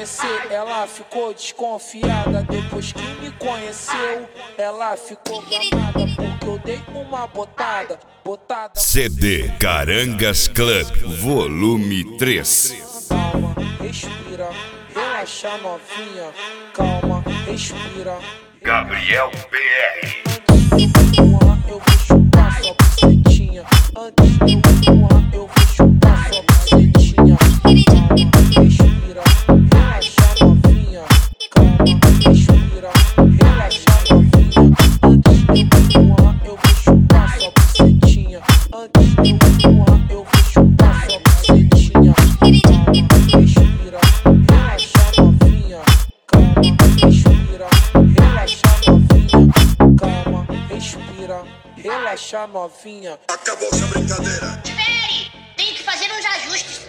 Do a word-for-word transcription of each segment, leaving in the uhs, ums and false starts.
conhecer, ela ficou desconfiada. Depois que me conheceu, ela ficou gamada, porque eu dei uma botada, botada. C D Carangas Club, volume três. Calma, respira, relaxa novinha. Calma, respira. Gabriel P R. Eu vou chupar sua bucetinha. Antes de eu empurrar, eu vou chupar sua bucetinha. Calma, respira, relaxa novinha. Calma, respira, relaxa novinha. Antes de eu empurrar, eu vou chupar sua bucetinha. Antes de eu empurrar, eu vou chupar sua bucetinha. Calma, respira, relaxa novinha. Calma, respira, relaxa novinha. Calma, respira, relaxa novinha. Acabou essa brincadeira. Espere! Tenho que fazer uns ajustes.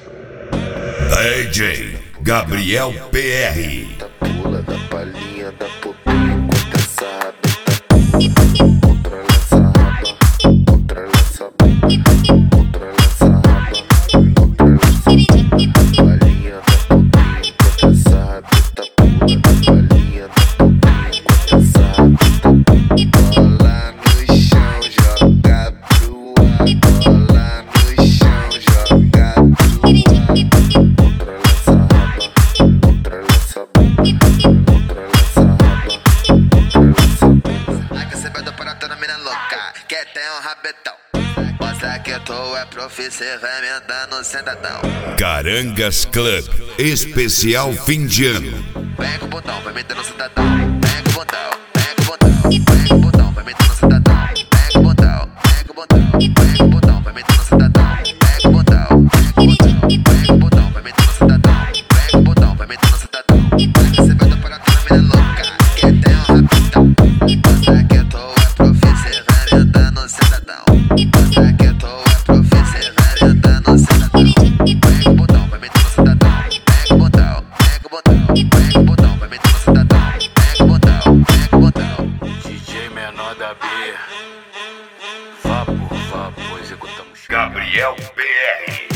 D J Gabriel P R. Da pula, da palhinha, da popinha, contra essa raba, controla essa raba, controla essa bunda, controla essa raba, controla essa bunda, palhinha da popinha, contra essa rabeta, pula da palhinha da popinha, contra essa rabeta, bola no chão, joga pro ar, bola no chão, joga pro ar, controla essa raba, controla essa bunda, controla essa raba, controla essa bunda. Ai que você vai dar para toda mina louca, que tem um rabetão. Mostra que tu é profi, cê vai me andando sentadão. Carangas Club, especial fim de ano. Vem com o botão, vai metendo sentadão. Vem com o botão, vem com o botão, vem com o botão, vai metendo sentadão. Vem com o botão, vem com o botão, vem com o botão, vai metendo sentadão. Vem com o botão, vem com o botão, vem com o botão, vai metendo sentadão. Vem com o botão, vai metendo sentadão. Ai que você vai dar para toda mina louca, que tem um rabetão. Mostra que tu é profi, cê vai me andando sentadão. Mostra que tu é profi, cê vai me andando sentadão. Vem com o botão, vai metendo sentadão. Vem com o botão, vem com o botão, vem com o botão, vai metendo sentadão. Vem com o botão, vem com o botão. D J menor da B. Vá por vá, executamos. Gabriel P R.